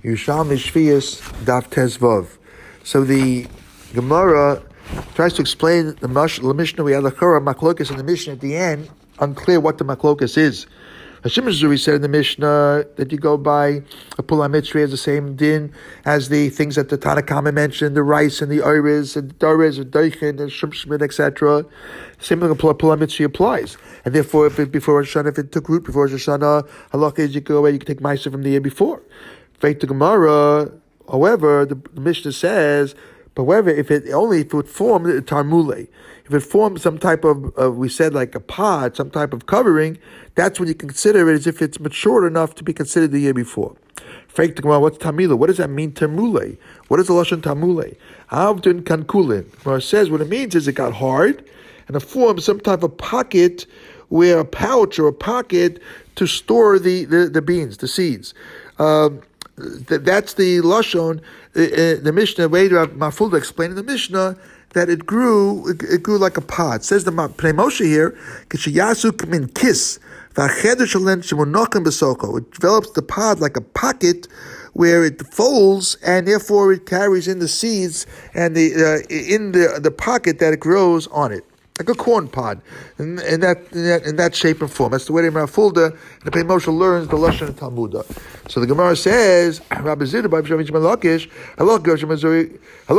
Yerushalmi Shvius Daf Tezvav. So the Gemara tries to explain the Mishnah. We had the Chora Maklokas in the Mishnah at the end. Unclear what the Maklokas is. Hashem Zuri said in the Mishnah that you go by a Pula Mitzri as the same din as the things that the Tanakama mentioned, the rice and the iris and the daris and doichin and shumshmid, etc. Same thing a Pula Mitzri applies. And therefore, if it before Rosh Hashanah, if it took root before Rosh Hashanah, halakha is you go away, you can take Ma'aser from the year before. Fake the Gemara, however, the Mishnah says, however, if it would form a tarmule, if it forms some type of, we said like a pod, some type of covering, that's when you consider it as if it's matured enough to be considered the year before. Fake the Gemara, what's tamila? What does that mean, tarmule? What is the lashon tamule? Avdun kankulin. Gemara says what it means is it got hard and it formed some type of pocket, where a pouch or a pocket to store the beans, the seeds. That's the lashon. The Mishnah, way Mafulda explained in the Mishnah that it grew like a pod. It says the Pnei Moshe here, kishayasu min kiss v'acheder shalen shemunochem besoko. It develops the pod like a pocket where it folds and therefore it carries in the seeds and in the pocket that it grows on it. Like a corn pod, in that shape and form. That's the way the Mafulda and the Pnei Moshe learns the lashon and Talmudah. So the Gemara says, Rabbi Zida, Rabbi Shavich Malakish, Halach Goshem Mazuri,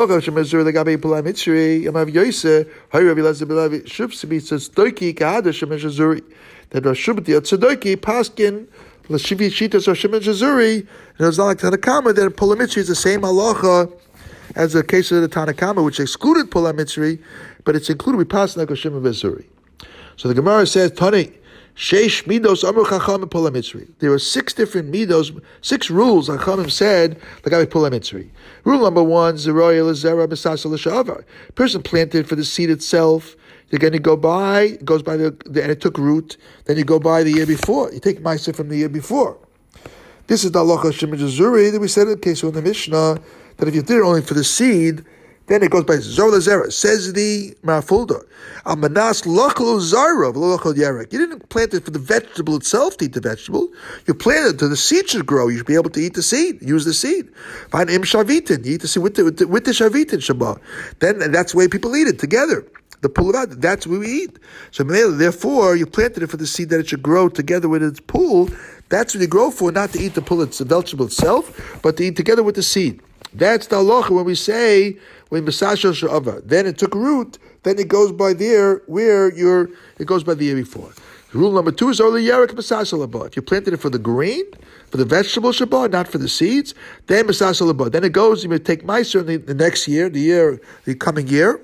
Legabe Pulai Mitzri, Yamav Yoseh, Hay Rabbi Lazar Bilavi, Shubsibi says Doiki Kahadash Shemeshazuri. That Shubti Atzadoiki Paskin Lashivi Shitas or Shemeshazuri, and it's not like Tanakama that Pulai Mitzri is the same halacha as the case of the Tanakama, which excluded Pulai Mitzri, but it's included with Pasna Koshim of Bezuri. So the Gemara says, Tani, Sheish Midos Amru Chacham Pulai Mitzri. There are 6 different Midos, 6 rules Chachamim said, like I Pulai Mitzri. Rule number 1, Zeroya Lezera Misasa L'Shavar. Person planted for the seed itself. You're going to go by, it goes by and it took root, then you go by the year before. You take Ma'aser from the year before. This is the halacha Shemid Zuri that we said in the case of the Mishnah, that if you did it only for the seed, then it goes by Zora Zera. Says the Marafulda, Amanas Lochel Zara Lochel Yerek. You didn't plant it for the vegetable itself to eat the vegetable. You planted it so the seed should grow. You should be able to eat the seed, use the seed. Find Im Shavitin. You eat the seed with the Shavitin Shabbat. Then that's the way people eat it together. The pull it out, that's what we eat. So therefore, you planted it for the seed that it should grow together with its pool. That's what you grow for, not to eat the pull, it's the vegetable itself, but to eat together with the seed. That's the halacha when we say when Masasha Sha'ava. Then it took root, then it goes by there where it goes by the year before. Rule number 2 is only Yerek Masasha Labah. If you planted it for the green, for the vegetable Shabbat, not for the seeds, then Masasha Labah. Then it goes, you may take Ma'aser in the next year, the coming year.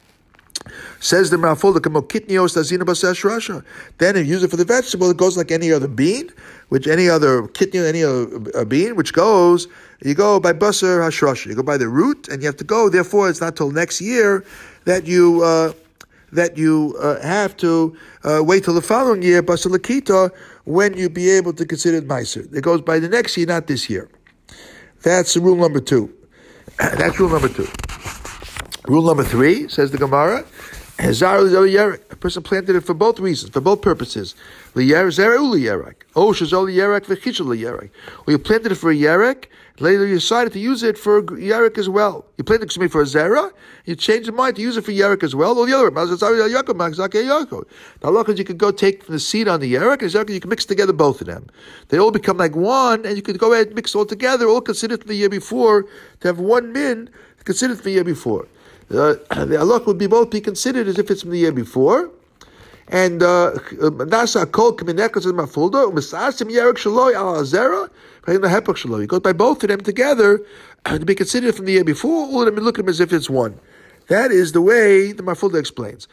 Says the Ma'afol, then you use it for the vegetable, it goes like any other bean, which any other kitnio, any other bean, which goes, you go by basar hashrasha, you go by the root, and you have to go, therefore it's not till next year that you have to wait till the following year, basar lakita, when you be able to consider it ma'aser. It goes by the next year, not this year. That's rule number 2. That's rule number 2. Rule number 3, says the Gemara, a person planted it for both reasons, for both purposes. Or you planted it for a yerek, later you decided to use it for yerek as well. You planted it for a zera, you changed your mind to use it for yerek as well, or the other way. The halacha is you could go take from the seed on the yerek, and you can mix together both of them. They all become like one, and you could go ahead and mix all together, all considered for the year before, to have one min considered for the year before. The halach would both be considered as if it's from the year before. And nasa kol k'minekos is mafulda u'misasim yerek shaloi al azera v'hin lahepach shaloi. It goes by both of them together to be considered from the year before. All of them look at them as if it's one. That is the way the Mafulda explains.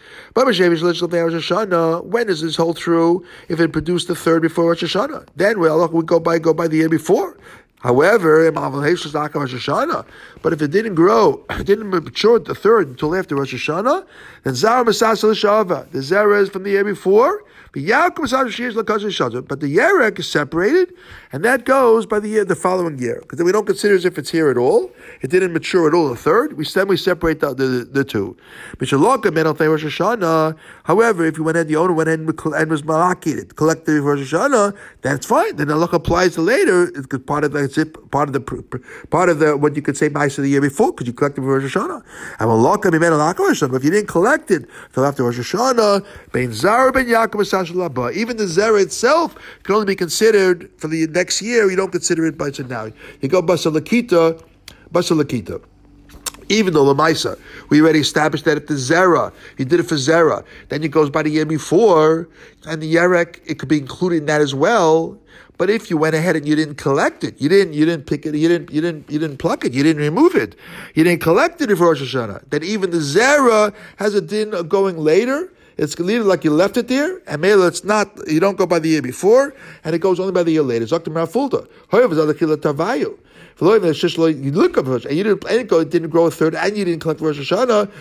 When does this hold true? If it produced the third before Rosh Hashanah, then we go by the year before. However, but if it didn't grow, it didn't mature the third until after Rosh Hashanah, then Zara Masasa L'Shava. The Zara is from the year before, But the Yerek is separated, and that goes by the following year. Because we don't consider as if it's here at all. It didn't mature at all, the third. We separate the two. However, if you went ahead, the owner went ahead and was malakid, collected Rosh Hashanah, that's fine. Then the halacha applies to later. It's part of the what you could say Ma'aser of the year before, because you collected Rosh Hashanah. And if you didn't collect it till after Rosh Hashanah, Ben Zara Ben Yaakov, even the Zera itself can only be considered for the next year. You don't consider it by now. You go Basalakita. Even though Lamaisa, we already established that if the Zera, you did it for Zera, then it goes by the year before, and the Yerek, it could be included in that as well. But if you went ahead and you didn't collect it, you didn't pick it, you didn't pluck it, you didn't remove it, you didn't collect it for Rosh Hashanah, then even the Zera has a din of going later. It's like you left it there, and maybe it's not, you don't go by the year before, and it goes only by the year later. Zaktim Rafulta. However, Zadakila Tavayu. You look up and you didn't grow a third, and you didn't collect Rosh Hashanah.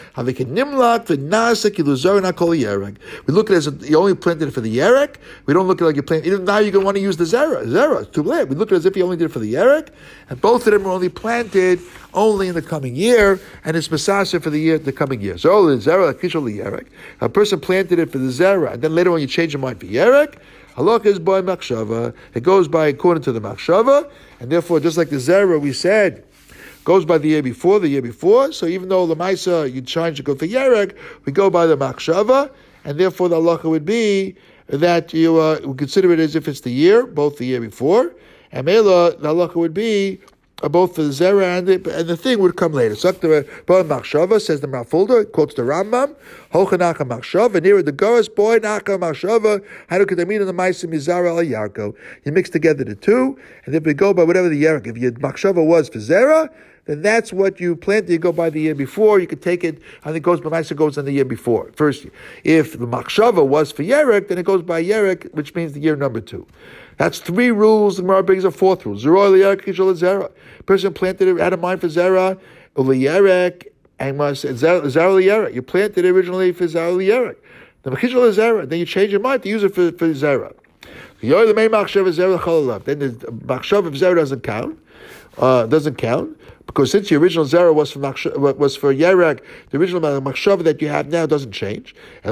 We look at it as you only planted it for the Yerek. We don't look at it like you planted. Now you're going to want to use the Zera. It's too late. We look at it as if you only did it for the Yerek, and both of them are only planted only in the coming year, and it's Masasa for the coming year. So the Zera, the Yerek. A person planted it for the Zera, and then later on you change your mind for Yerek. Halakha is by Machshava. It goes by according to the Machshava, and therefore, just like the Zera, we said, goes by the year before. So even though Lamaisa, you change to go for Yerek, we go by the Machshava, and therefore the halakha would be that you would consider it as if it's the year, both the year before, and Mela, the halakha would be both the Zera and the thing would come later. So the Machshava says the Mafulda, quotes the Rambam, Hochanacha Machshava, near the Goras, boy Nacha Machshava, Hanukadamina the Maisim Mizara al Yarko. You mix together the two, and if we go by whatever the Yerek, if your Machshava was for Zera, then that's what you planted. You go by the year before. You could take it, and it goes by Ma'aser goes on the year before. First, if the Machshava was for Yerek, then it goes by Yerek, which means the year number 2. That's 3 rules. The Gemara brings a 4th rule. Zera. Person planted it, had a mind for Zera, Uliyerek, and must Zera Liyerek. You planted it originally for Zera Liyerek. The Mechishal Zera. Then you change your mind to use it for Zera. The main Machshava Zera Chalalab. Then the Machshava of Zera doesn't count. Because since the original Zera was for Yerek, the original Machshava that you have now doesn't change.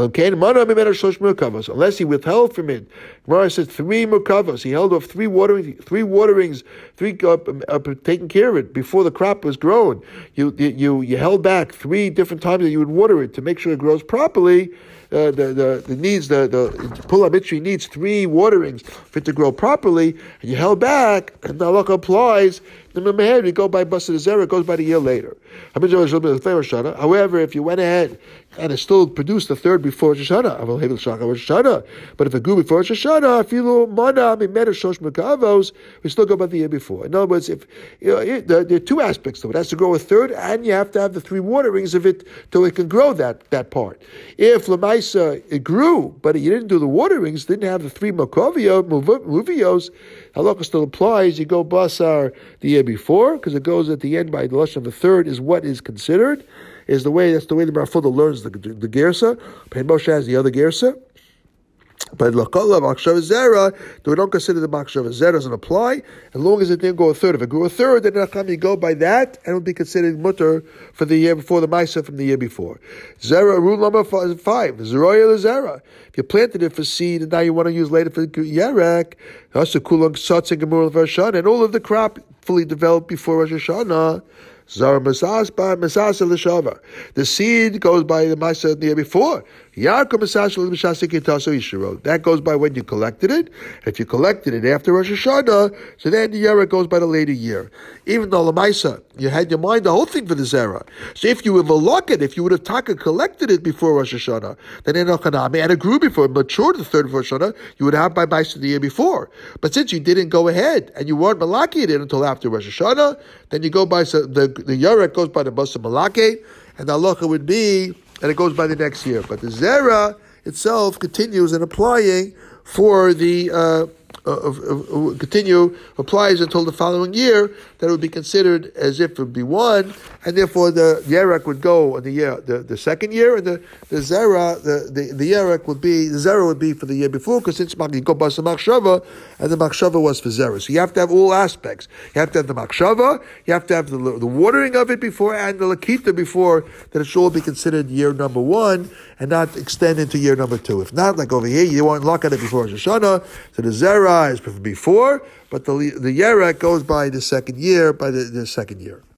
Unless he withheld from it. Gemara says 3 mukavos. He held off 3 waterings, taking care of it before the crop was grown. You held back 3 different times that you would water it to make sure it grows properly. The Pula Mitri needs 3 waterings for it to grow properly, and you held back, and the halakha applies. The we go by Basar Zera, it goes by the year later. However, if you went ahead and it still produced the 3rd before Rosh Hashanah, but if it grew before Rosh Hashanah, we still go by the year before. In other words, if there are 2 aspects to it. It has to grow a 3rd, and you have to have the 3 waterings of it till it can grow that part. If Lamaisa it grew, but you didn't do the waterings, didn't have the 3 muvios, halakha still applies. You go basar the year before, because it goes at the end by the lashon of the 3rd is what is considered. That's the way the Marfuda learns the Gersa. Pen Moshe has the other Gersa. But Lakala Machshava Zera, we don't consider the Machshava Zera doesn't apply as long as it didn't go a 3rd. If it grew a 3rd, then you go by that, and it would be considered mutter for the year before, the Maisa from the year bore. Zera, rule number 5, Zeroya Zera. If you planted it for seed and now you want to use later for Yerek, and all of the crop fully developed before Rosh Hashanah. Zara Masasa Lishava. The seed goes by the Masa the year before. That goes by when you collected it. If you collected it after Rosh Hashanah, so then the Yerek goes by the later year. Even though Lamaisa, you had your mind the whole thing for the Zera. So if you would have looked it, if you would have collected it before Rosh Hashanah, then and it grew before it matured the 3rd of Rosh Hashanah, you would have by Maisa the year before. But since you didn't go ahead and you weren't malaki it until after Rosh Hashanah, then you go by the Yerek goes by the Basa Malake, and the halacha would be, and it goes by the next year. But the Zera itself continues in applying for the continue applies until the following year, that it would be considered as if it would be one, and therefore the Yerek would go in the second year, and the Zera, the Yerek would be, the Zera would be for the year before, because since you go Basa Machshava, and the Machshava was for Zera. So you have to have all aspects. You have to have the Machshava, you have to have the watering of it before, and the Lakita before, that it should all be considered year number one, and not extend into year number two. If not, like over here, you won't look at it before Rosh Hashanah, so the Zera is before, but the Yerek goes by the second year,